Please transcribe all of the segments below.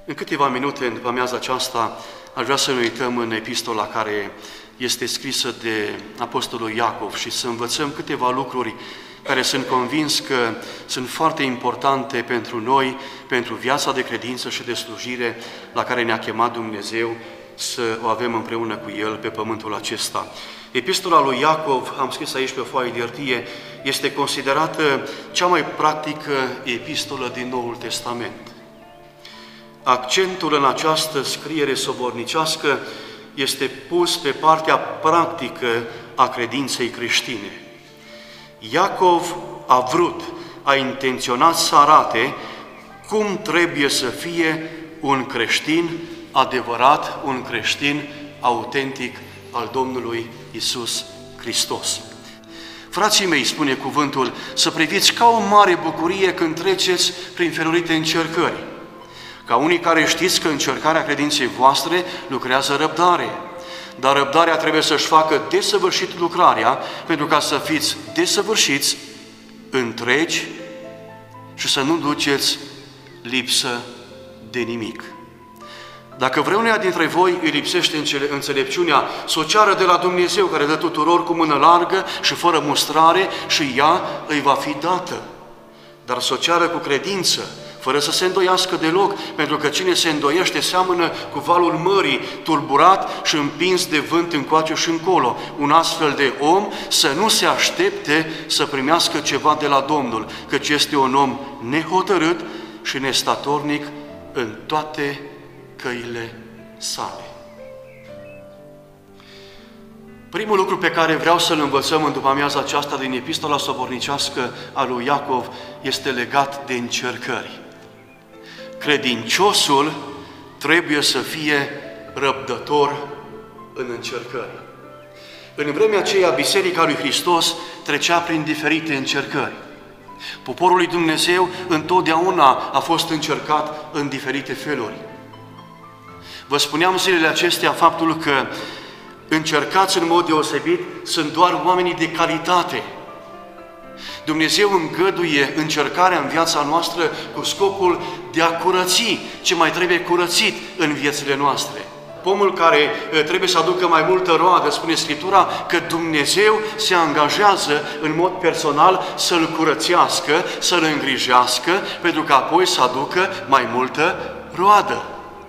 În câteva minute, după amiaza aceasta, aș vrea să ne uităm în epistola care este scrisă de Apostolul Iacov și să învățăm câteva lucruri care sunt convins că sunt foarte importante pentru noi, pentru viața de credință și de slujire la care ne-a chemat Dumnezeu să o avem împreună cu El pe pământul acesta. Epistola lui Iacov, am scris aici pe foaie de hârtie, este considerată cea mai practică epistolă din Noul Testament. Accentul în această scriere sobornicească este pus pe partea practică a credinței creștine. Iacov a intenționat să arate cum trebuie să fie un creștin adevărat, un creștin autentic al Domnului Iisus Hristos. Frații mei, spune cuvântul, să priviți ca o mare bucurie când treceți prin felurite încercări. Ca unii care știți că încercarea credinței voastre lucrează răbdare, dar răbdarea trebuie să-și facă desăvârșit lucrarea, pentru ca să fiți desăvârșiți, întregi și să nu duceți lipsă de nimic. Dacă vreunia dintre voi îi lipsește înțelepciunea, să o ceară de la Dumnezeu, care dă tuturor cu mână largă și fără mustrare, și ea îi va fi dată. Dar să o ceară cu credință, fără să se îndoiască deloc, pentru că cine se îndoiește seamănă cu valul mării, tulburat și împins de vânt încoace și încolo. Un astfel de om să nu se aștepte să primească ceva de la Domnul, căci este un om nehotărât și nestatornic în toate căile sale. Primul lucru pe care vreau să-l învățăm în după-amiaza aceasta din epistola sobornicească a lui Iacov este legat de încercări. Credinciosul trebuie să fie răbdător în încercări. În vremea aceea, Biserica lui Hristos trecea prin diferite încercări. Poporul lui Dumnezeu întotdeauna a fost încercat în diferite feluri. Vă spuneam zilele acestea faptul că încercați în mod deosebit sunt doar oamenii de calitate. Dumnezeu îngăduie încercarea în viața noastră cu scopul de a curăți ce mai trebuie curățit în viețile noastre. Pomul care trebuie să aducă mai multă roadă, spune Scriptura, că Dumnezeu se angajează în mod personal să-l curățească, să-l îngrijească, pentru că apoi să aducă mai multă roadă.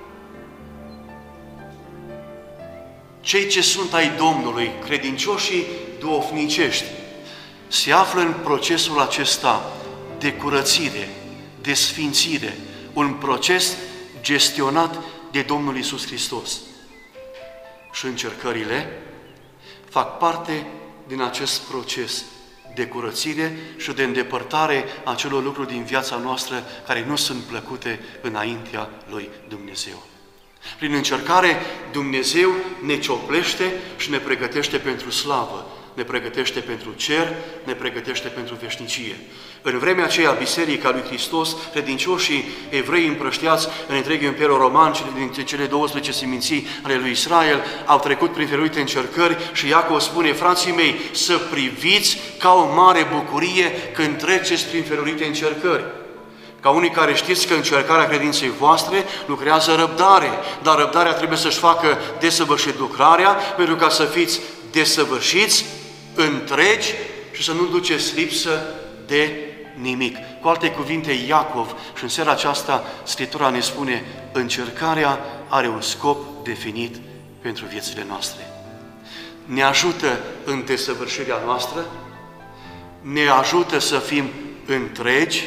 Cei ce sunt ai Domnului, credincioșii duhovnicești, se află în procesul acesta de curățire, de sfințire, un proces gestionat de Domnul Iisus Hristos. Și încercările fac parte din acest proces de curățire și de îndepărtare a acelor lucruri din viața noastră care nu sunt plăcute înaintea lui Dumnezeu. Prin încercare, Dumnezeu ne cioplește și ne pregătește pentru slavă, ne pregătește pentru cer, ne pregătește pentru veșnicie. În vremea aceea, Biserica lui Hristos, credincioșii evrei împrăștiați în întreg Imperiul Roman, dintre cele 12 seminții ale lui Israel, au trecut prin felurite încercări și Iacov spune, frații mei, să priviți ca o mare bucurie când treceți prin felurite încercări. Ca unii care știți că încercarea credinței voastre lucrează răbdare, dar răbdarea trebuie să-și facă desăvârșit lucrarea, pentru ca să fiți desăvârșiți, întregi și să nu duceți lipsă de nimic. Cu alte cuvinte, Iacov, și în seara aceasta Scriptura ne spune, încercarea are un scop definit pentru viețile noastre. Ne ajută în desăvârșirea noastră, ne ajută să fim întregi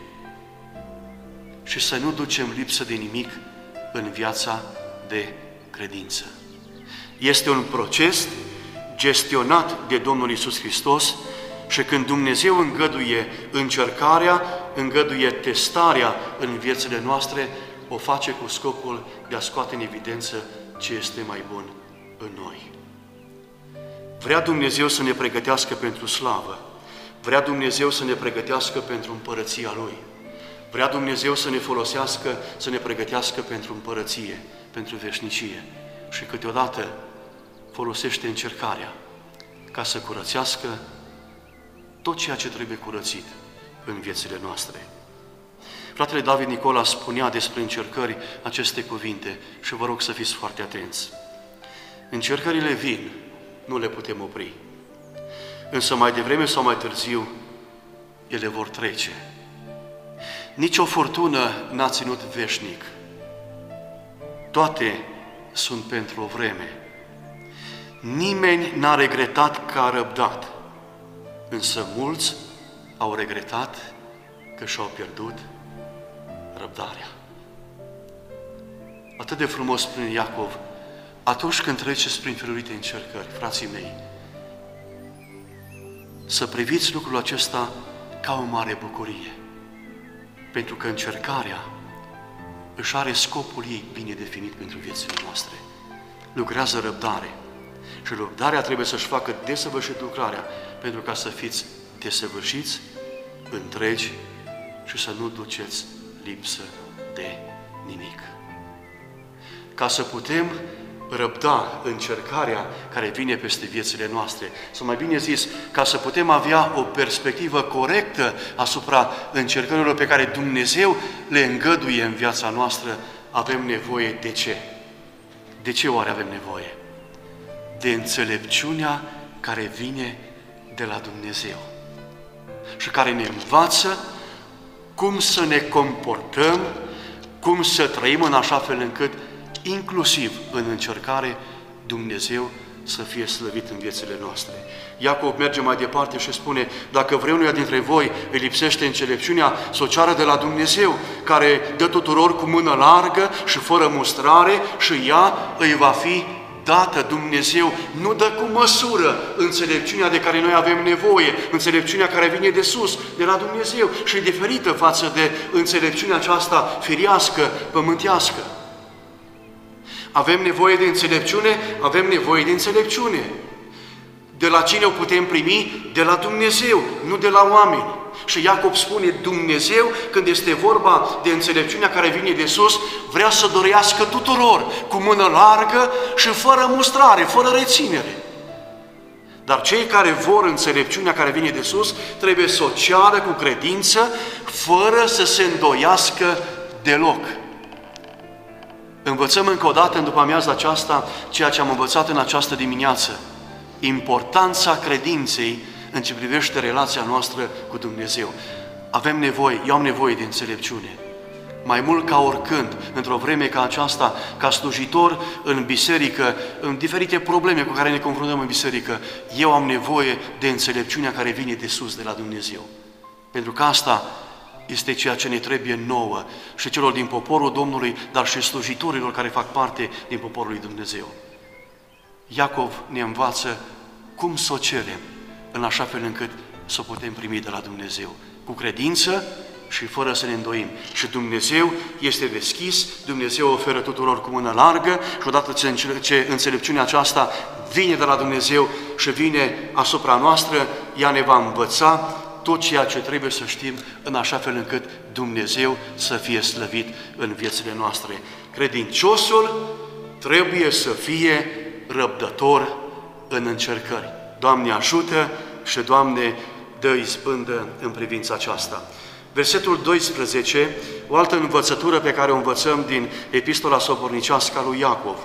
și să nu ducem lipsă de nimic în viața de credință. Este un proces gestionat de Domnul Iisus Hristos și când Dumnezeu îngăduie încercarea, îngăduie testarea în viețile noastre, o face cu scopul de a scoate în evidență ce este mai bun în noi. Vrea Dumnezeu să ne pregătească pentru slavă, vrea Dumnezeu să ne pregătească pentru împărăția Lui. Vrea Dumnezeu să ne folosească, să ne pregătească pentru împărăție, pentru veșnicie. Și câteodată folosește încercarea ca să curățească tot ceea ce trebuie curățit în viețile noastre. Fratele David Nicola spunea despre încercări aceste cuvinte și vă rog să fiți foarte atenți. Încercările vin, nu le putem opri. Însă mai devreme sau mai târziu, ele vor trece. Nici o furtună n-a ținut veșnic. Toate sunt pentru o vreme. Nimeni n-a regretat că a răbdat, însă mulți au regretat că și-au pierdut răbdarea. Atât de frumos spune Iacov, atunci când treceți prin felurite încercări, frații mei, să priviți lucrul acesta ca o mare bucurie, pentru că încercarea își are scopul ei bine definit pentru viețile noastre. Lucrează răbdare și răbdarea trebuie să-și facă desăvârșit lucrarea, pentru ca să fiți desăvârșiți, întregi și să nu duceți lipsă de nimic. Ca să putem răbda încercarea care vine peste viețile noastre, sau mai bine zis, ca să putem avea o perspectivă corectă asupra încercărilor pe care Dumnezeu le îngăduie în viața noastră, avem nevoie de ce? De ce oare avem nevoie? De înțelepciunea care vine de la Dumnezeu și care ne învață cum să ne comportăm, cum să trăim în așa fel încât inclusiv în încercare, Dumnezeu să fie slăvit în viețile noastre. Iacov merge mai departe și spune, dacă vreunuia dintre voi îi lipsește înțelepciunea, să o ceară de la Dumnezeu, care dă tuturor cu mână largă și fără mustrare și ea îi va fi dată. Dumnezeu nu dă cu măsură înțelepciunea de care noi avem nevoie, înțelepciunea care vine de sus, de la Dumnezeu și e diferită față de înțelepciunea aceasta firească, pământească. Avem nevoie de înțelepciune? Avem nevoie de înțelepciune. De la cine o putem primi? De la Dumnezeu, nu de la oameni. Și Iacov spune, Dumnezeu, când este vorba de înțelepciunea care vine de sus, vrea să dorească tuturor, cu mână largă și fără mustrare, fără reținere. Dar cei care vor înțelepciunea care vine de sus, trebuie să o ceară cu credință, fără să se îndoiască deloc. Învățăm încă o dată în după-amiaza aceasta ceea ce am învățat în această dimineață. Importanța credinței în ce privește relația noastră cu Dumnezeu. Avem nevoie, eu am nevoie de înțelepciune. Mai mult ca oricând, într-o vreme ca aceasta, ca slujitor în biserică, în diferite probleme cu care ne confruntăm în biserică, eu am nevoie de înțelepciunea care vine de sus, de la Dumnezeu. Pentru că asta este ceea ce ne trebuie nouă și celor din poporul Domnului, dar și slujitorilor care fac parte din poporul lui Dumnezeu. Iacov ne învață cum să o cerem, în așa fel încât să o putem primi de la Dumnezeu, cu credință și fără să ne îndoim. Și Dumnezeu este deschis, Dumnezeu oferă tuturor cu mână largă și odată ce înțelepciunea aceasta vine de la Dumnezeu și vine asupra noastră, ea ne va învăța tot ceea ce trebuie să știm în așa fel încât Dumnezeu să fie slăvit în viețile noastre. Credinciosul trebuie să fie răbdător în încercări. Doamne ajută și Doamne dă izbândă în privința aceasta. Versetul 12, o altă învățătură pe care o învățăm din Epistola Sobornicească a lui Iacov.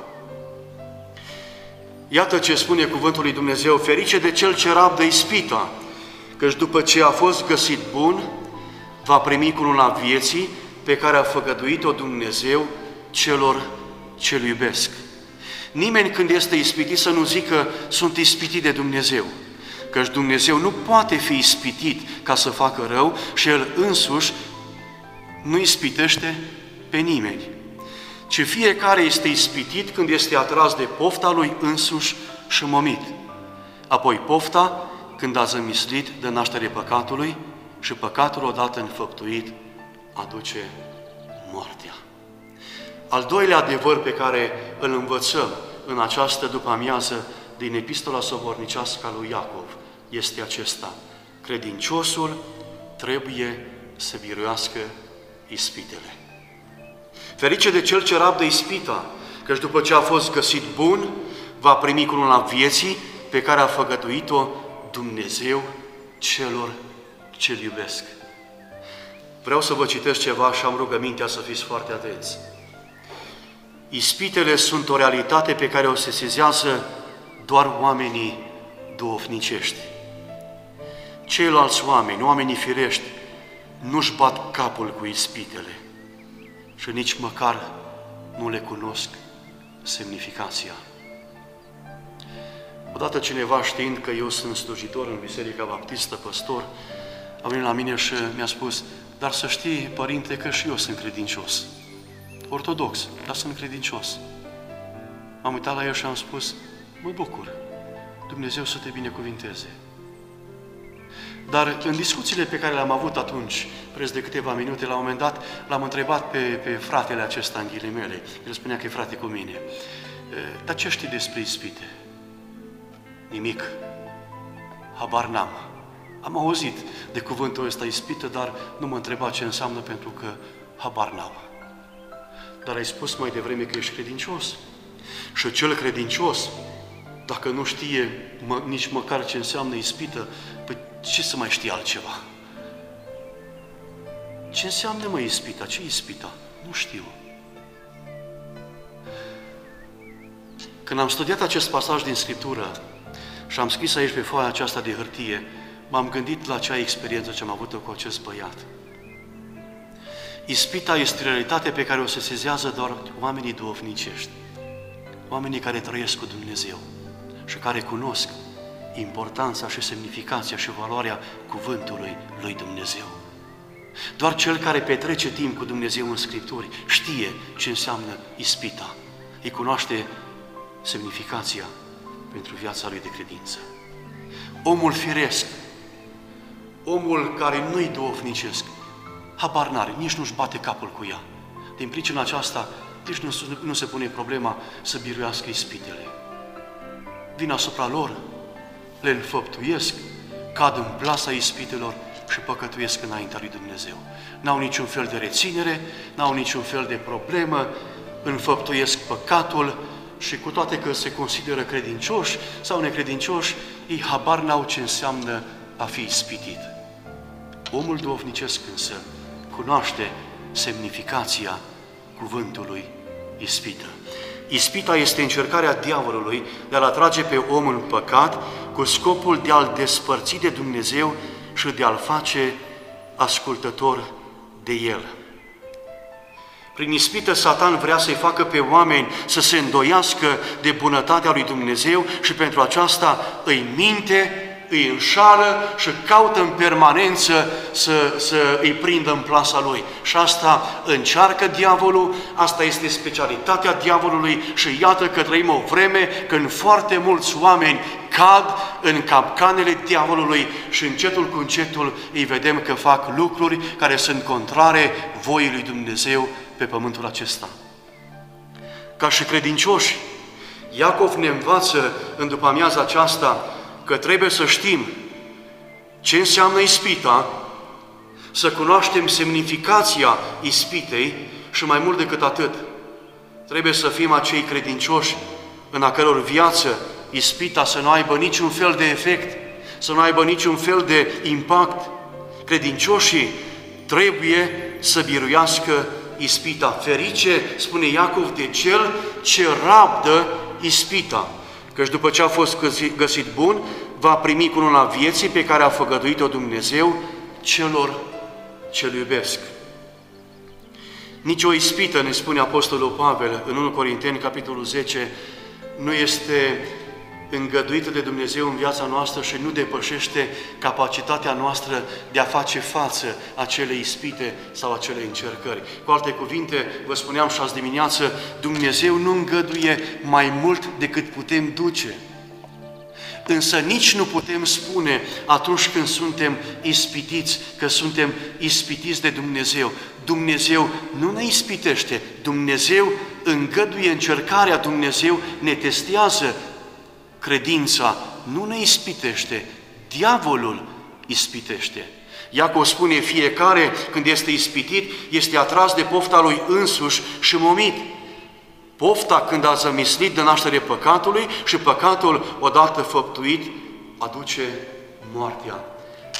Iată ce spune cuvântul lui Dumnezeu, ferice de cel ce rabdă ispita, căci după ce a fost găsit bun, va primi cununa vieții pe care a făgăduit-o Dumnezeu celor ce-L iubesc. Nimeni când este ispitit să nu zică, sunt ispitit de Dumnezeu, căci Dumnezeu nu poate fi ispitit ca să facă rău și El însuși nu ispitește pe nimeni, ci fiecare este ispitit când este atras de pofta lui însuși și momit. Apoi pofta, când a zămislit, dă naștere păcatului și păcatul odată înfăptuit aduce moartea. Al doilea adevăr pe care îl învățăm în această după-amiază din Epistola Sobornicească a lui Iacov este acesta. Credinciosul trebuie să biruiască ispitele. Ferice de cel ce rabdă ispita, căci după ce a fost găsit bun, va primi cununa vieții pe care a făgăduit-o Dumnezeu celor ce-L iubesc. Vreau să vă citesc ceva și am rugămintea să fiți foarte atenți. Ispitele sunt o realitate pe care o sesizează doar oamenii duhovnicești. Ceilalți oameni, oamenii firești, nu-și bat capul cu ispitele și nici măcar nu le cunosc semnificația. Odată cineva, știind că eu sunt slujitor în Biserica Baptistă, păstor, a venit la mine și mi-a spus: dar să știi, părinte, că și eu sunt credincios. Ortodox, dar sunt credincios. M-am uitat la el și am spus: mă bucur, Dumnezeu să te binecuvinteze. Dar în discuțiile pe care le-am avut atunci, preț de câteva minute, la un moment dat, l-am întrebat pe fratele acesta, în ghilimele. El spunea că e frate cu mine. Dar ce știi despre ispite? Nimic. Habar n-am. Am auzit de cuvântul ăsta ispită, dar nu mă întreba ce înseamnă, pentru că habar n-am. Dar ai spus mai devreme că ești credincios. Și cel credincios, dacă nu știe nici măcar ce înseamnă ispită, păi ce să mai știe altceva? Ce înseamnă, mă, ispita? Ce ispita? Nu știu. Când am studiat acest pasaj din Scriptură și am scris aici pe foaia aceasta de hârtie, m-am gândit la acea experiență ce am avut-o cu acest băiat. Ispita este realitate pe care o sesizează doar oamenii duhovnicești, oamenii care trăiesc cu Dumnezeu și care cunosc importanța și semnificația și valoarea cuvântului lui Dumnezeu. Doar cel care petrece timp cu Dumnezeu în Scripturi știe ce înseamnă ispita. Îi cunoaște semnificația pentru viața lui de credință. Omul firesc, omul care nu-i duhovnicesc, habar n-are, nici nu-și bate capul cu ea. Din pricina aceasta, nici nu se pune problema să biruiască ispitele. Vin asupra lor, le înfăptuiesc, cad în plasa ispitelor și păcătuiesc înaintea lui Dumnezeu. N-au niciun fel de reținere, n-au niciun fel de problemă, înfăptuiesc păcatul și cu toate că se consideră credincioși sau necredincioși, ei habar n-au ce înseamnă a fi ispitit. Omul duhovnicesc însă cunoaște semnificația cuvântului ispită. Ispita este încercarea diavolului de a-l atrage pe om în păcat cu scopul de a-l despărți de Dumnezeu și de a-l face ascultător de El. Prin ispită, Satan vrea să-i facă pe oameni să se îndoiască de bunătatea lui Dumnezeu și pentru aceasta îi minte, îi înșală și caută în permanență să îi prindă în plasa lui. Și asta încearcă diavolul, asta este specialitatea diavolului și iată că trăim o vreme când foarte mulți oameni cad în capcanele diavolului și încetul cu încetul îi vedem că fac lucruri care sunt contrare voii lui Dumnezeu pe pământul acesta. Ca și credincioși, Iacov ne învață în după-amiaza aceasta că trebuie să știm ce înseamnă ispita, să cunoaștem semnificația ispitei și mai mult decât atât, trebuie să fim acei credincioși în a căror viață ispita să nu aibă niciun fel de efect, să nu aibă niciun fel de impact. Credincioșii trebuie să biruiască ispita. Ferice, spune Iacov, de cel ce rabdă ispita, căci după ce a fost găsit bun, va primi cununa vieții pe care a făgăduit-o Dumnezeu celor ce-L iubesc. Nici o ispită, ne spune Apostolul Pavel în 1 Corinteni, capitolul 10, nu este îngăduită de Dumnezeu în viața noastră și nu depășește capacitatea noastră de a face față acelei ispite sau acele încercări. Cu alte cuvinte, vă spuneam și azi dimineață, Dumnezeu nu îngăduie mai mult decât putem duce. Însă nici nu putem spune atunci când suntem ispitiți, că suntem ispitiți de Dumnezeu. Dumnezeu nu ne ispitește, Dumnezeu îngăduie încercarea, Dumnezeu ne testează credința, nu ne ispitește, diavolul ispitește. Iacov spune, fiecare când este ispitit, este atras de pofta lui însuși și momit. Pofta când a zămislit de naștere păcatului și păcatul odată făptuit aduce moartea.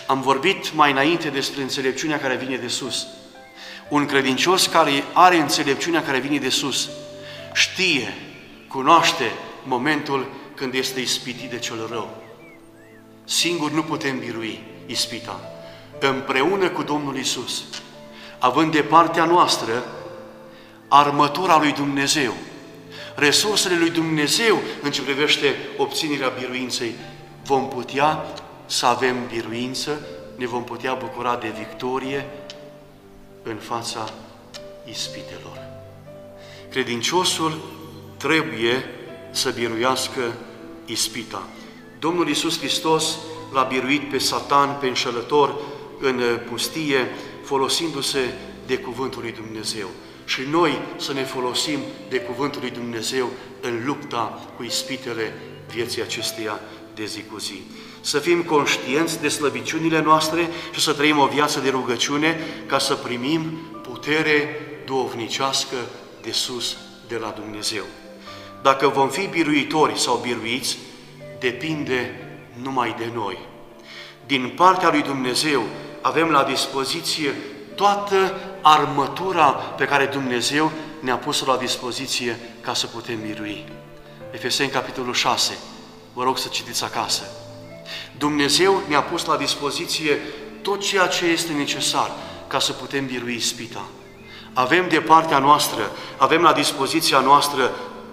Am vorbit mai înainte despre înțelepciunea care vine de sus. Un credincios care are înțelepciunea care vine de sus, știe, cunoaște momentul când este ispitit de cel rău. Singur nu putem birui ispita. Împreună cu Domnul Iisus, având de partea noastră armătura lui Dumnezeu, resursele lui Dumnezeu în ce privește obținerea biruinței, vom putea să avem biruință, ne vom putea bucura de victorie în fața ispitelor. Credinciosul trebuie să biruiască ispita. Domnul Iisus Hristos l-a biruit pe Satan, pe înșelător, în pustie, folosindu-se de Cuvântul lui Dumnezeu. Și noi să ne folosim de Cuvântul lui Dumnezeu în lupta cu ispitele vieții acesteia de zi cu zi. Să fim conștienți de slăbiciunile noastre și să trăim o viață de rugăciune ca să primim putere duhovnicească de sus, de la Dumnezeu. Dacă vom fi biruitori sau biruiți, depinde numai de noi. Din partea lui Dumnezeu avem la dispoziție toată armătura pe care Dumnezeu ne-a pus-o la dispoziție ca să putem birui. Efeseni, capitolul 6. Vă rog să citiți acasă. Dumnezeu ne-a pus la dispoziție tot ceea ce este necesar ca să putem birui ispita. Avem de partea noastră, avem la dispoziția noastră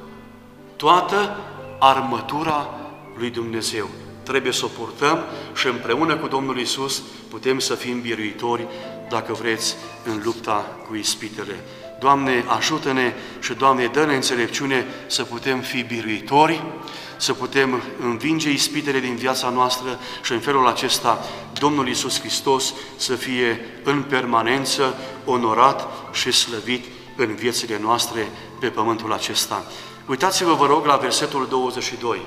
toată armătura lui Dumnezeu. Trebuie să o purtăm și împreună cu Domnul Iisus putem să fim biruitori, dacă vreți, în lupta cu ispitele. Doamne, ajută-ne și, Doamne, dă-ne înțelepciune să putem fi biruitori, să putem învinge ispitele din viața noastră și în felul acesta Domnul Iisus Hristos să fie în permanență onorat și slăvit în viețile noastre pe pământul acesta. Uitați-vă, vă rog, la versetul 22.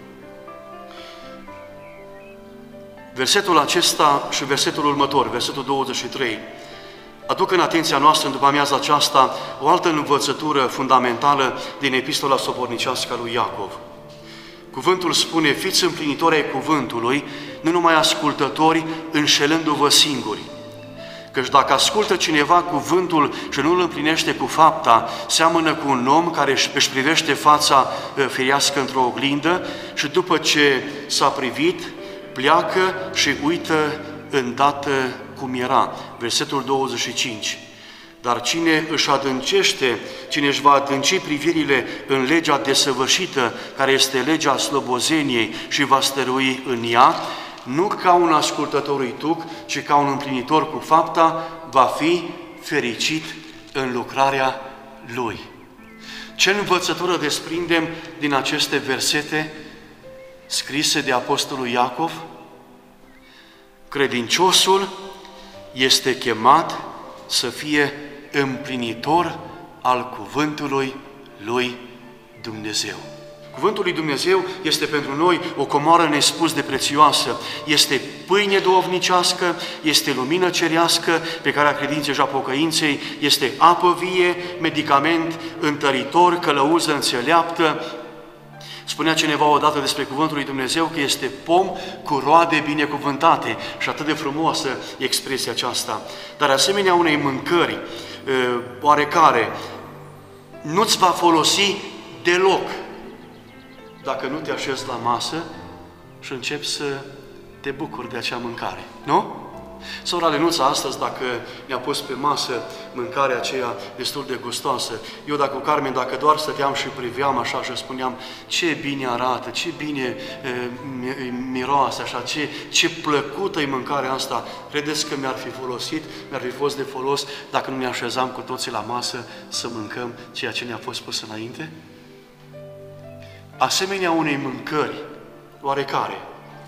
Versetul acesta și versetul următor, versetul 23, aduc în atenția noastră în după-amiaza aceasta o altă învățătură fundamentală din epistola sobornicească a lui Iacov. Cuvântul spune, fiți împlinitori ai cuvântului, nu numai ascultători, înșelându-vă singuri. Căci dacă ascultă cineva cuvântul și nu îl împlinește cu fapta, seamănă cu un om care își privește fața firească într-o oglindă și după ce s-a privit, pleacă și uită îndată cum era. Versetul 25. Dar cine își va adânci privirile în legea desăvârșită, care este legea slobozeniei și va stărui în ea, nu ca un ascultător uituc, ci ca un împlinitor cu fapta, va fi fericit în lucrarea lui. Ce învățătură desprindem din aceste versete scrise de Apostolul Iacov? Credinciosul este chemat să fie împlinitor al cuvântului lui Dumnezeu. Cuvântul lui Dumnezeu este pentru noi o comoară nespus de prețioasă. Este pâine duhovnicească, este lumină cerească pe care a credinței și a pocăinței, este apă vie, medicament întăritor, călăuză înțeleaptă. Spunea cineva odată despre Cuvântul lui Dumnezeu că este pom cu roade binecuvântate și atât de frumoasă expresia aceasta. Dar asemenea unei mâncări oarecare nu-ți va folosi deloc dacă nu te așezi la masă și începi să te bucuri de acea mâncare, nu? Sora Lenuța astăzi, dacă ne-a pus pe masă mâncarea aceea destul de gustoasă, eu cu Carmen, dacă doar stăteam și priveam așa și spuneam ce bine arată, ce bine miroase așa, ce plăcută e mâncarea asta, credeți că mi-ar fi folosit, mi-ar fi fost de folos dacă nu ne așezam cu toții la masă să mâncăm ceea ce ne-a fost pus înainte? Asemenea unei mâncări oarecare,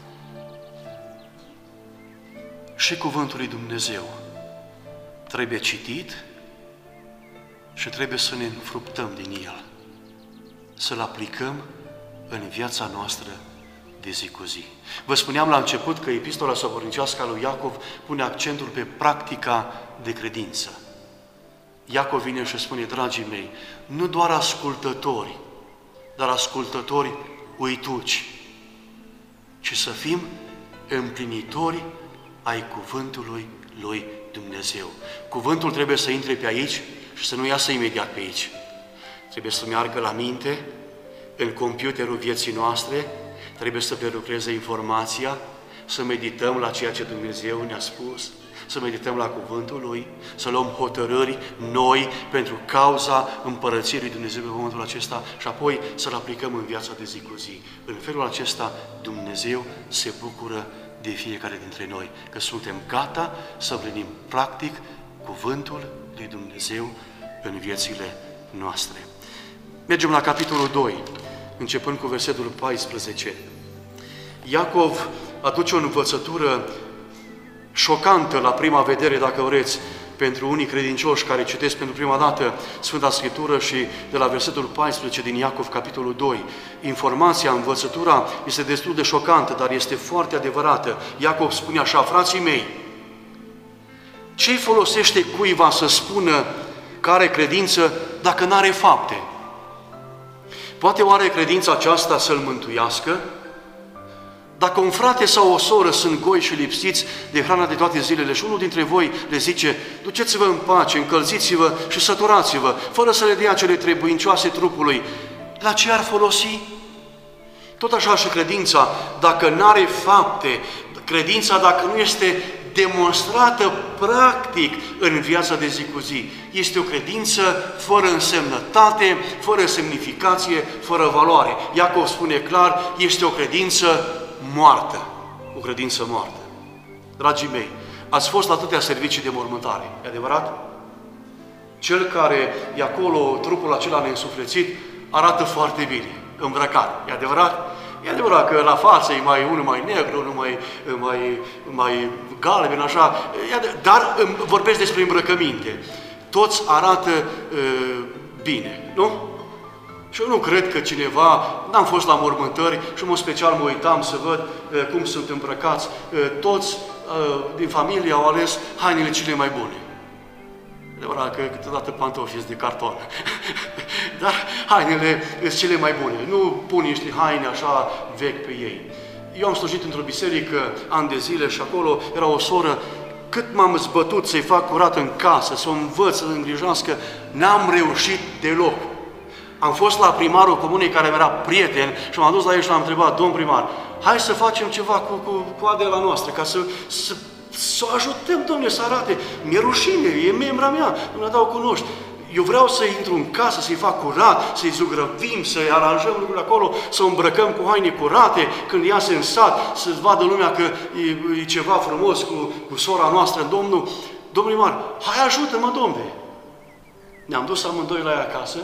și Cuvântul lui Dumnezeu trebuie citit și trebuie să ne înfruptăm din el, să-l aplicăm în viața noastră de zi cu zi. Vă spuneam la început că epistola sobornicească a lui Iacov pune accentul pe practica de credință. Iacov vine și spune, dragii mei, nu doar ascultători, dar ascultători uituci, ci să fim împlinitori ai cuvântului lui Dumnezeu. Cuvântul trebuie să intre pe aici și să nu iasă imediat pe aici. Trebuie să meargă la minte, în computerul vieții noastre, trebuie să prelucreze informația, să medităm la ceea ce Dumnezeu ne-a spus, să medităm la cuvântul Lui, să luăm hotărâri noi pentru cauza împărăției lui Dumnezeu pe pământul acesta și apoi să-L aplicăm în viața de zi cu zi. În felul acesta Dumnezeu se bucură de fiecare dintre noi, că suntem gata să împlinim practic cuvântul lui Dumnezeu în viețile noastre. Mergem la capitolul 2, începând cu versetul 14. Iacov aduce o învățătură șocantă la prima vedere, dacă vreți, pentru unii credincioși care citesc pentru prima dată Sfânta Scriptură și de la versetul 14 din Iacov, capitolul 2. Informația, învățătura este destul de șocantă, dar este foarte adevărată. Iacov spune așa: frații mei, ce-i folosește cuiva să spună că are credință dacă n-are fapte? Poate oare credința aceasta să-l mântuiască? Dacă un frate sau o soră sunt goi și lipsiți de hrana de toate zilele și unul dintre voi le zice: duceți-vă în pace, încălziți-vă și săturați-vă, fără să le dea cele trebuincioase trupului, la ce ar folosi? Tot așa și credința, dacă nu are fapte, credința dacă nu este demonstrată practic în viața de zi cu zi, este o credință fără însemnătate, fără semnificație, fără valoare. Iacov spune clar, este o credință moartă. O credință moartă. Dragii mei, ați fost la atâtea servicii de mormântare, e adevărat? Cel care e acolo, trupul acela neînsuflețit, arată foarte bine, îmbrăcat, e adevărat? E adevărat că la față e unul mai negru, unul mai galben, așa, dar vorbesc despre îmbrăcăminte. Toți arată bine, nu? Și eu nu cred că cineva, n-am fost la mormântări și în mod special mă uitam să văd cum sunt îmbrăcați. Toți din familie au ales hainele cele mai bune. Adevărat că câteodată pantofii sunt de carton. Dar hainele sunt cele mai bune. Nu pun niște haine așa vechi pe ei. Eu am slujit într-o biserică ani de zile și acolo era o soră. Cât m-am zbătut să-i fac curat în casă, să o învăț, să-l îngrijească, n-am reușit deloc. Am fost la primarul comunei care era prieten și m-am dus la el și l-am întrebat: domn primar, hai să facem ceva cu Adela noastră, ca să o ajutăm, domnule, să arate. Mi-e rușine, e membra mea, nu dau cunoști. Eu vreau să intru în casă, să-i fac curat, să-i zugrăvim, să-i aranjăm lucrurile acolo, să o îmbrăcăm cu haine curate, când iasă în sat, să vadă lumea că e ceva frumos cu sora noastră, Domnul. Domnul primar, hai ajută-mă, domnule! Ne-am dus amândoi la ea acasă.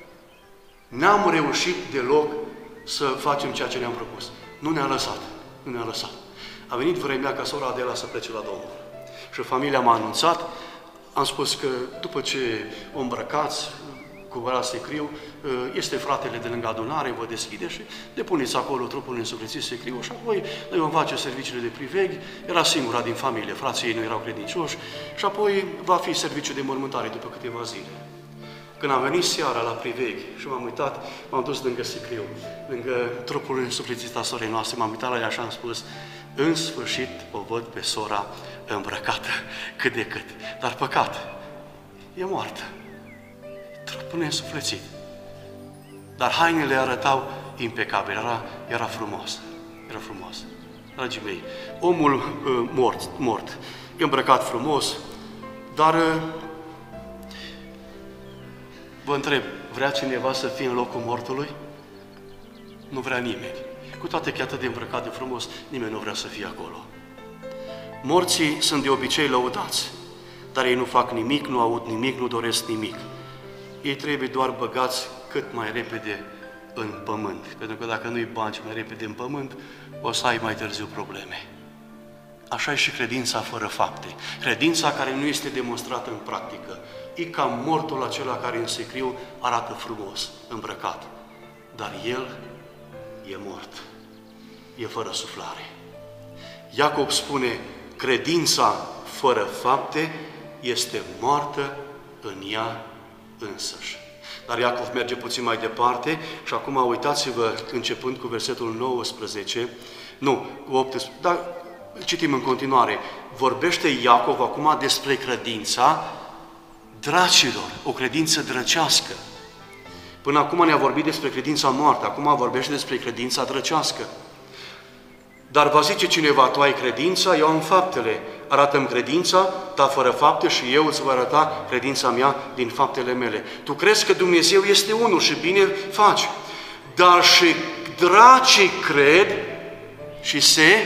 N-am reușit deloc să facem ceea ce ne-am propus. Nu ne-a lăsat. Nu ne-a lăsat. A venit vremea ca sora Adela să plece la Domnul. Și familia m-a anunțat. Am spus că după ce o îmbrăcați cu ăla secriu, este fratele de lângă adunare, vă deschide și depuneți acolo trupul însuflețit secriu și apoi noi vom face serviciile de priveghi. Era singura din familie, frații ei nu erau credincioși și apoi va fi serviciu de mormântare după câteva zile. Când am venit seara la priveghi și m-am uitat, m-am dus lângă sicriu, lângă trupul însuflețit a sorei noastre, m-am uitat la ea și am spus: în sfârșit o văd pe sora îmbrăcată, cât de cât. Dar păcat, e moartă. Trupul însuflețit. Dar hainele arătau impecabil, era frumos. Era frumos. Dragii mei, omul mort, e îmbrăcat frumos, dar vă întreb, vrea cineva să fie în locul mortului? Nu vrea nimeni. Cu toate că e atât de îmbrăcat de frumos, nimeni nu vrea să fie acolo. Morții sunt de obicei lăudați, dar ei nu fac nimic, nu aud nimic, nu doresc nimic. Ei trebuie doar băgați cât mai repede în pământ. Pentru că dacă nu-i bagi mai repede în pământ, o să ai mai târziu probleme. Așa e și credința fără fapte. Credința care nu este demonstrată în practică. E ca mortul acela care în secriu arată frumos, îmbrăcat. Dar el e mort. E fără suflare. Iacov spune, credința fără fapte este moartă în ea însăși. Dar Iacov merge puțin mai departe și acum uitați-vă, începând cu versetul 19, nu, cu 18, dar citim în continuare, vorbește Iacov acum despre credința dracilor, o credință drăcească. Până acum ne-a vorbit despre credința moartă, acum vorbește despre credința drăcească. Dar va zice cineva, tu ai credința, eu am faptele. Arată-mi credința ta fără fapte și eu îți voi arăta credința mea din faptele mele. Tu crezi că Dumnezeu este unul și bine faci. Dar și dracii cred și se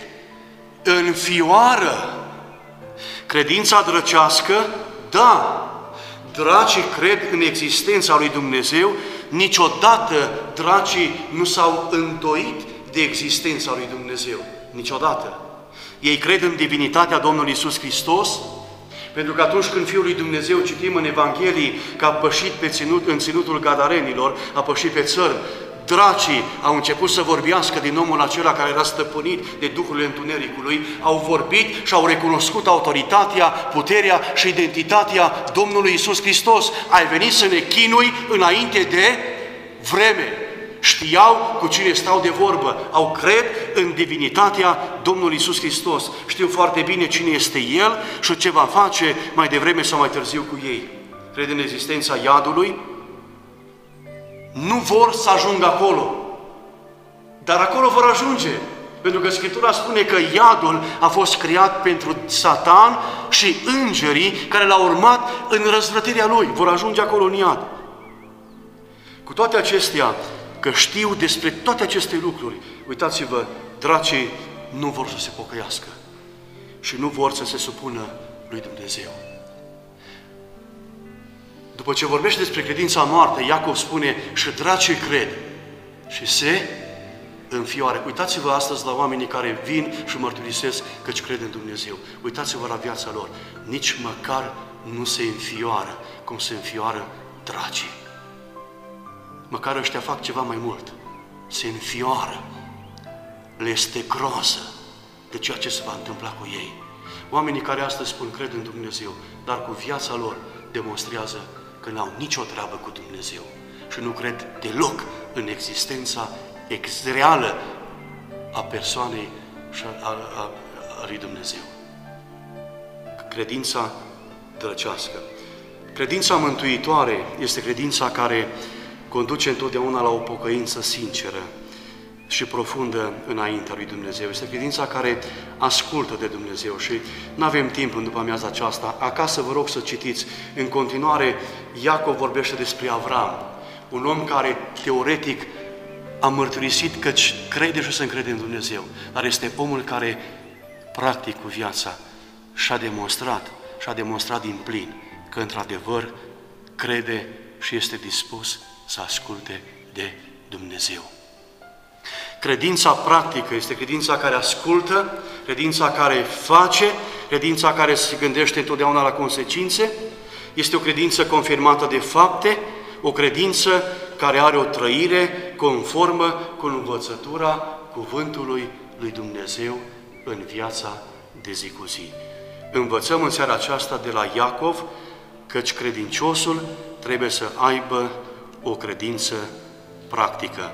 înfioară. Credința drăcească, da, dracii cred în existența lui Dumnezeu, niciodată dracii nu s-au îndoit de existența lui Dumnezeu. Niciodată. Ei cred în divinitatea Domnului Iisus Hristos, pentru că atunci când Fiul lui Dumnezeu, citim în Evanghelii că a pășit în ținutul Gadarenilor, a pășit pe țărm, dracii au început să vorbească din omul acela care era stăpânit de duhurile întunericului, au vorbit și au recunoscut autoritatea, puterea și identitatea Domnului Iisus Hristos. Ai venit să ne chinui înainte de vreme. Știau cu cine stau de vorbă, au cred în divinitatea Domnului Iisus Hristos. Știu foarte bine cine este El și ce va face mai devreme sau mai târziu cu ei. Cred în existența iadului. Nu vor să ajungă acolo, dar acolo vor ajunge. Pentru că Scriptura spune că iadul a fost creat pentru Satan și îngerii care l-au urmat în răzvrătirea lui. Vor ajunge acolo în iad. Cu toate acestea, că știu despre toate aceste lucruri, uitați-vă, dracii nu vor să se pocăiască și nu vor să se supună lui Dumnezeu. După ce vorbește despre credința moartă, Iacov spune și dracii cred și se înfioară. Uitați-vă astăzi la oamenii care vin și mărturisesc căci cred în Dumnezeu. Uitați-vă la viața lor. Nici măcar nu se înfioară cum se înfioară dracii. Măcar ăștia fac ceva mai mult. Se înfioară. Le este groază de ceea ce se va întâmpla cu ei. Oamenii care astăzi spun cred în Dumnezeu, dar cu viața lor demonstrează că n-au nicio treabă cu Dumnezeu și nu cred deloc în existența reală a persoanei și a lui Dumnezeu. Credința drăcească. Credința mântuitoare este credința care conduce întotdeauna la o pocăință sinceră și profundă înaintea lui Dumnezeu. Este credința care ascultă de Dumnezeu și nu avem timp în după amiaza aceasta. Acasă vă rog să citiți. În continuare, Iacov vorbește despre Avram, un om care teoretic a mărturisit căci crede și se încrede în Dumnezeu, dar este omul care practic cu viața și-a demonstrat din plin că într-adevăr crede și este dispus să asculte de Dumnezeu. Credința practică este credința care ascultă, credința care face, credința care se gândește întotdeauna la consecințe, este o credință confirmată de fapte, o credință care are o trăire conformă cu învățătura cuvântului lui Dumnezeu în viața de zi cu zi. Învățăm în seara aceasta de la Iacov căci credinciosul trebuie să aibă o credință practică.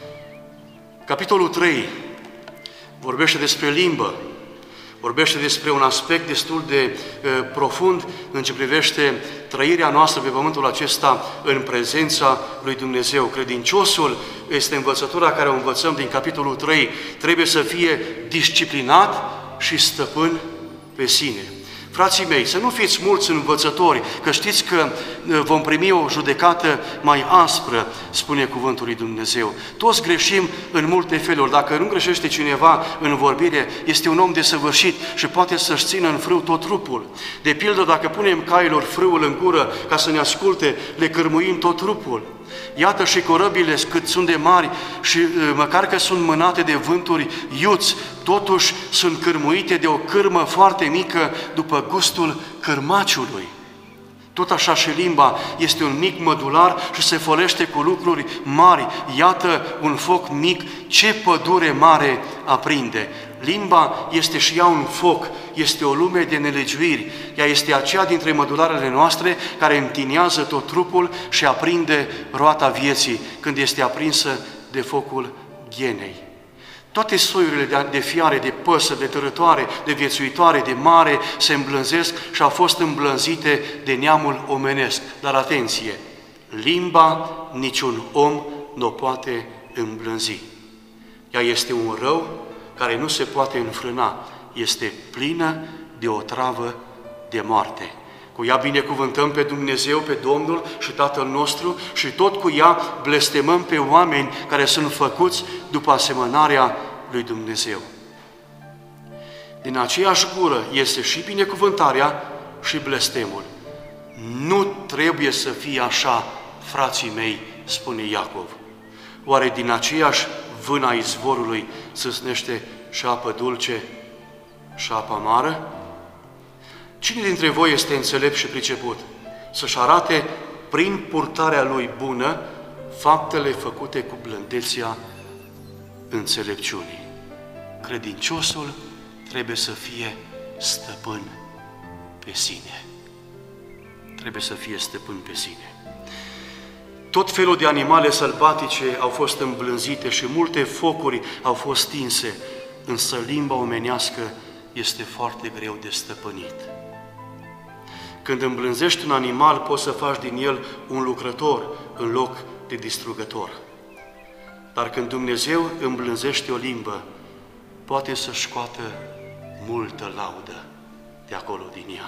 Capitolul 3 vorbește despre limbă, vorbește despre un aspect destul de profund în ce privește trăirea noastră pe pământul acesta în prezența lui Dumnezeu. Credinciosul este învățătura care o învățăm din capitolul 3, trebuie să fie disciplinat și stăpân pe sine. Frații mei, să nu fiți mulți învățători, că știți că vom primi o judecată mai aspră, spune cuvântul lui Dumnezeu. Toți greșim în multe feluri. Dacă nu greșește cineva în vorbire, este un om desăvârșit și poate să-și țină în frâu tot trupul. De pildă, dacă punem cailor frâul în gură ca să ne asculte, le cârmuim tot trupul. Iată și corăbile cât sunt de mari și măcar că sunt mânate de vânturi iuți, totuși sunt cârmuite de o cârmă foarte mică după gustul cârmaciului. Tot așa și limba este un mic mădular și se folosește cu lucruri mari. Iată un foc mic, ce pădure mare aprinde. Limba este și ea un foc, este o lume de nelegiuiri. Ea este aceea dintre mădularele noastre care întinează tot trupul și aprinde roata vieții când este aprinsă de focul ghenei. Toate soiurile de fiare, de păsări, de târătoare, de viețuitoare, de mare, se îmblânzesc și au fost îmblânzite de neamul omenesc. Dar atenție! Limba niciun om nu o poate îmblânzi. Ea este un rău care nu se poate înfrâna. Este plină de o travă de moarte. Cu ea binecuvântăm pe Dumnezeu, pe Domnul și Tatăl nostru și tot cu ea blestemăm pe oameni care sunt făcuți după asemănarea lui Dumnezeu. Din aceeași gură este și binecuvântarea și blestemul. Nu trebuie să fie așa, frații mei, spune Iacov. Oare din aceeași vână a izvorului țâsnește și apă dulce și apă amară? Cine dintre voi este înțelept și priceput să-și arate prin purtarea lui bună faptele făcute cu blândețea înțelepciunii? Credinciosul trebuie să fie stăpân pe sine. Trebuie să fie stăpân pe sine. Tot felul de animale sălbatice au fost îmblânzite și multe focuri au fost stinse, însă limba omenească este foarte greu de stăpânit. Când îmblânzești un animal, poți să faci din el un lucrător în loc de distrugător. Dar când Dumnezeu îmblânzește o limbă, poate să scoată multă laudă de acolo din ea.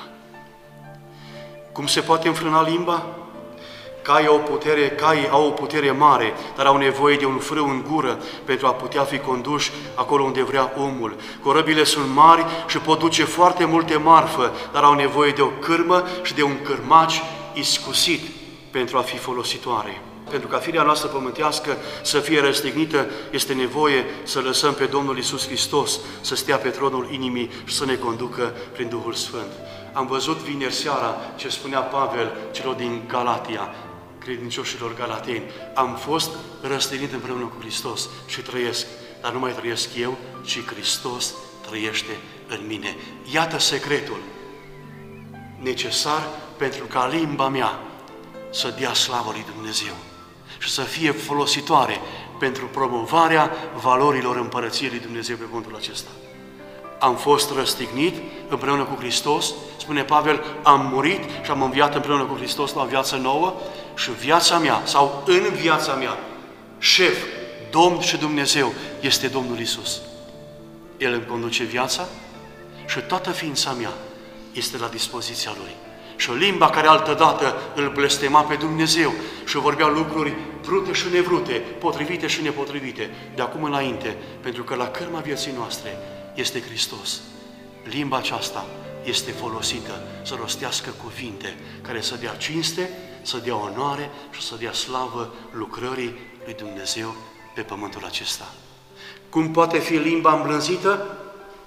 Cum se poate înfrâna limba? Caii au o putere mare, dar au nevoie de un frâu în gură pentru a putea fi conduși acolo unde vrea omul. Corăbile sunt mari și pot duce foarte multe marfă, dar au nevoie de o cârmă și de un cârmaci iscusit pentru a fi folositoare. Pentru ca firea noastră pământească să fie răstignită, este nevoie să lăsăm pe Domnul Iisus Hristos să stea pe tronul inimii și să ne conducă prin Duhul Sfânt. Am văzut vineri seara ce spunea Pavel celor din Galatia, credincioșilor galateni: am fost răstignit împreună cu Hristos și trăiesc, dar nu mai trăiesc eu, ci Hristos trăiește în mine. Iată secretul necesar pentru ca limba mea să dea slavă lui Dumnezeu și să fie folositoare pentru promovarea valorilor împărăției lui Dumnezeu pe pământul acesta. Am fost răstignit împreună cu Hristos, spune Pavel, am murit și am înviat împreună cu Hristos la o viață nouă și viața mea, sau în viața mea, șef, Domn și Dumnezeu este Domnul Iisus. El îmi conduce viața și toată ființa mea este la dispoziția Lui. Și limba care altădată îl blestema pe Dumnezeu și vorbea lucruri vrute și nevrute, potrivite și nepotrivite, de acum înainte, pentru că la cârma vieții noastre este Hristos. Limba aceasta este folosită să rostească cuvinte care să dea cinste, să dea onoare și să dea slavă lucrării lui Dumnezeu pe pământul acesta. Cum poate fi limba îmblânzită?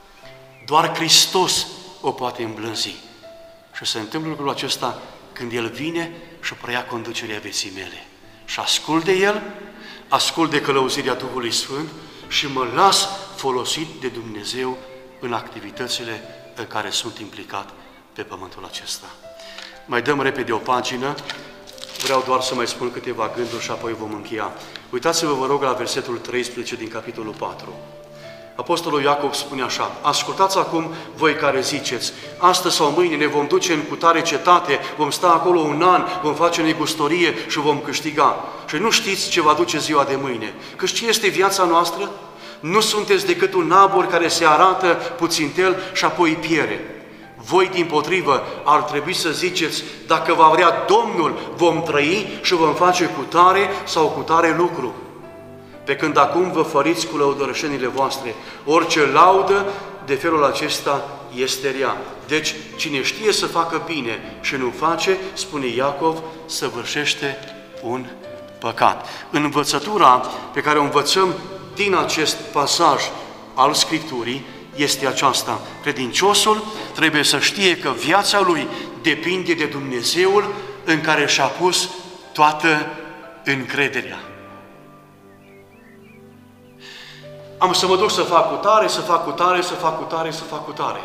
Doar Hristos o poate îmblânzi. Și se întâmplă lucrul acesta când El vine și preia conducerea vieții mele. Și ascult de El, ascult de călăuzirea Duhului Sfânt și mă las folosit de Dumnezeu în activitățile în care sunt implicat pe pământul acesta. Mai dăm repede o pagină, vreau doar să mai spun câteva gânduri și apoi vom încheia. Uitați-vă, vă rog, la versetul 13 din capitolul 4. Apostolul Iacov spune așa: ascultați acum voi care ziceți, astăzi sau mâine ne vom duce în cutare cetate, vom sta acolo un an, vom face negustorie și vom câștiga. Și nu știți ce va duce ziua de mâine. Căci ce este viața noastră? Nu sunteți decât un abur care se arată puțintel și apoi piere. Voi, dimpotrivă, ar trebui să ziceți, dacă va vrea Domnul, vom trăi și vom face cutare sau cutare lucru. Pe când acum vă făriți cu lăudărășenile voastre, orice laudă de felul acesta este rea. Deci, cine știe să facă bine și nu face, spune Iacov, săvârșește un păcat. Învățătura pe care o învățăm din acest pasaj al Scripturii este aceasta: credinciosul trebuie să știe că viața lui depinde de Dumnezeul în care și-a pus toată încrederea. Am să mă duc să fac cutare, să fac cutare, să fac cutare, să fac cutare.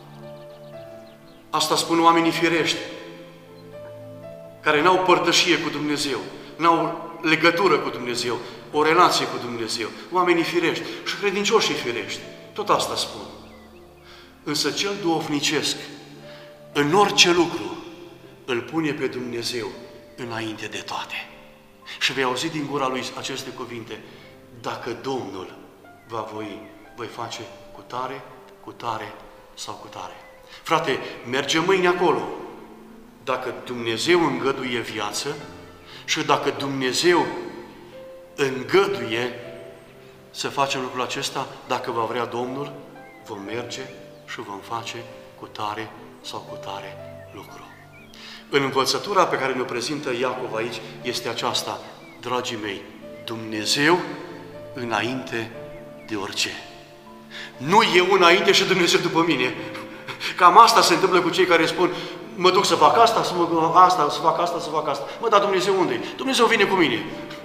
Asta spun oamenii firești, care n-au părtășie cu Dumnezeu, n-au legătură cu Dumnezeu, o relație cu Dumnezeu, oamenii firești și credincioșii firești. Tot asta spun. Însă cel duhovnicesc, în orice lucru, îl pune pe Dumnezeu înainte de toate. Și vei auzi din gura lui aceste cuvinte: dacă Domnul va voi face cu tare, cu tare sau cu tare. Frate, merge mâine acolo. Dacă Dumnezeu îngăduie viață și dacă Dumnezeu îngăduie să facem lucrul acesta, dacă va vrea Domnul, vom merge și vom face cu tare sau cu tare lucru. În învățătura pe care ne-o prezintă Iacov aici este aceasta: dragii mei, Dumnezeu înainte de orice. Nu eu înainte și Dumnezeu după mine. Cam asta se întâmplă cu cei care spun: mă duc să fac asta, să fac asta. Mă, dar Dumnezeu unde-i? Dumnezeu vine cu mine.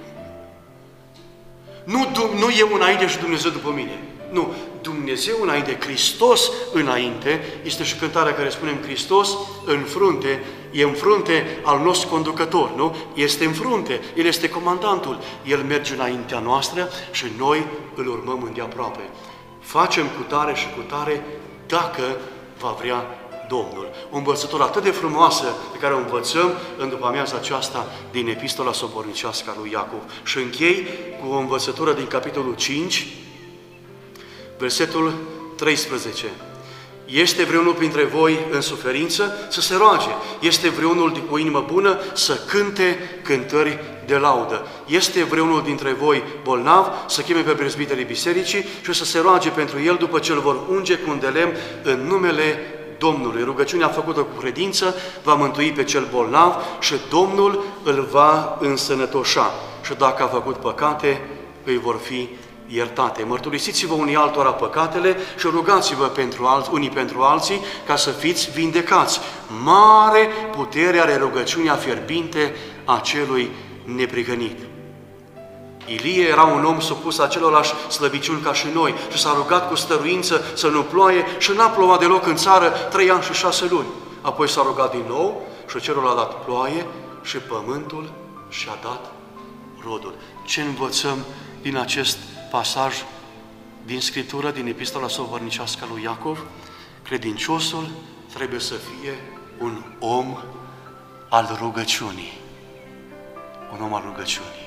Nu eu înainte și Dumnezeu după mine. Nu, Dumnezeu înainte, Hristos înainte, este și cântarea care spunem: Hristos în frunte, e în frunte al nostru conducător, nu? Este în frunte, El este comandantul, El merge înaintea noastră și noi îl urmăm îndeaproape. Facem cu tare și cu tare dacă va vrea Domnul. O învățătură atât de frumoasă pe care o învățăm în după-amiaza aceasta din Epistola sobornicească a lui Iacov. Și închei cu o învățătură din capitolul 5, versetul 13. Este vreunul printre voi în suferință? Să se roage. Este vreunul cu inimă bună? Să cânte cântări de laudă. Este vreunul dintre voi bolnav? Să cheme pe prezbiterii bisericii și să se roage pentru el după ce îl vor unge cu un de lemn în numele Domnului. Rugăciunea făcută cu credință va mântui pe cel bolnav și Domnul îl va însănătoșa. Și dacă a făcut păcate, îi vor fi iertate. Mărturisiți-vă unii altora păcatele și rugați-vă unii pentru alții ca să fiți vindecați. Mare putere are rugăciunea fierbinte a celui neprihănit. Ilie era un om supus acelorași slăbiciuni ca și noi și s-a rugat cu stăruință să nu ploaie și n-a plouat deloc în țară 3 ani și 6 luni. Apoi s-a rugat din nou și cerul a dat ploaie și pământul și-a dat rodul. Ce învățăm din acest pasaj din Scriptură, din Epistola sobornicească a lui Iacov? Credinciosul trebuie să fie un om al rugăciunii. Un om al rugăciunii.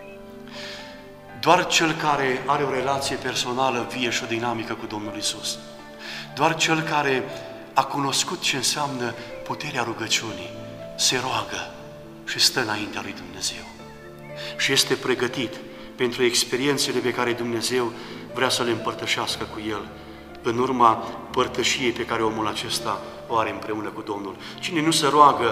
Doar cel care are o relație personală vie și dinamică cu Domnul Iisus, doar cel care a cunoscut ce înseamnă puterea rugăciunii, se roagă și stă înaintea lui Dumnezeu. Și este pregătit pentru experiențele pe care Dumnezeu vrea să le împărtășească cu el, în urma părtășiei pe care omul acesta o are împreună cu Domnul. Cine nu se roagă,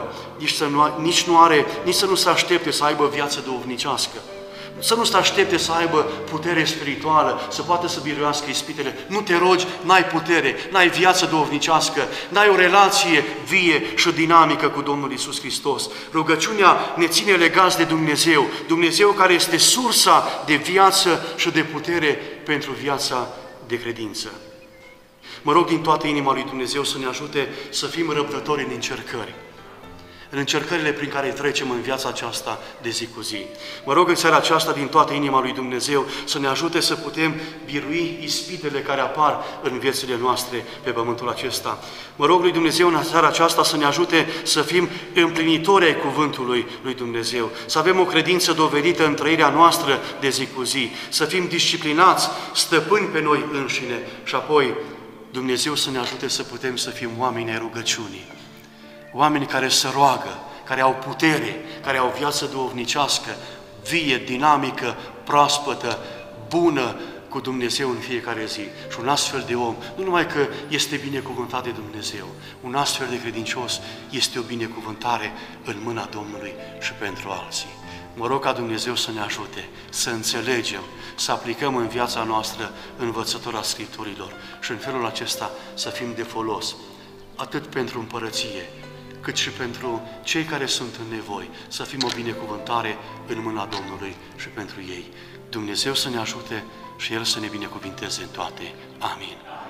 nici să nu se aștepte să aibă viață duhovnicească, să nu se aștepte să aibă putere spirituală, să poată să biruiască ispitele. Nu te rogi, n-ai putere, n-ai viață duhovnicească, n-ai o relație vie și dinamică cu Domnul Iisus Hristos. Rugăciunea ne ține legați de Dumnezeu, Dumnezeu care este sursa de viață și de putere pentru viața de credință. Mă rog din toată inima lui Dumnezeu să ne ajute să fim răbdători în încercări, în încercările prin care trecem în viața aceasta de zi cu zi. Mă rog în seara aceasta din toată inima lui Dumnezeu să ne ajute să putem birui ispitele care apar în viețile noastre pe pământul acesta. Mă rog lui Dumnezeu în seara aceasta să ne ajute să fim împlinitori ai cuvântului lui Dumnezeu, să avem o credință dovedită în trăirea noastră de zi cu zi, să fim disciplinați, stăpâni pe noi înșine și apoi Dumnezeu să ne ajute să putem să fim oameni ai rugăciunii. Oameni care se roagă, care au putere, care au viață duhovnicească, vie, dinamică, proaspătă, bună cu Dumnezeu în fiecare zi. Și un astfel de om, nu numai că este binecuvântat de Dumnezeu, un astfel de credincios este o binecuvântare în mâna Domnului și pentru alții. Mă rog ca Dumnezeu să ne ajute, să înțelegem, să aplicăm în viața noastră învățătura Scripturilor și în felul acesta să fim de folos, atât pentru împărăție, cât și pentru cei care sunt în nevoi, să fim o binecuvântare în mâna Domnului și pentru ei. Dumnezeu să ne ajute și El să ne binecuvinteze în toate. Amin.